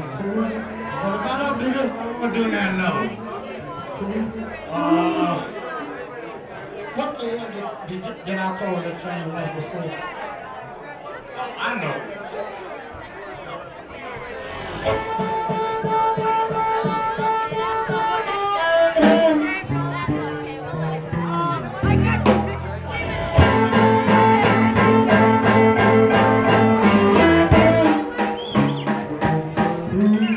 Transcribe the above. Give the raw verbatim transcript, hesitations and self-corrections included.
What about up, nigga? What doing that now? Uh, what the hell did, did, did I throw that thing like before? Oh, I know. Mm-hmm.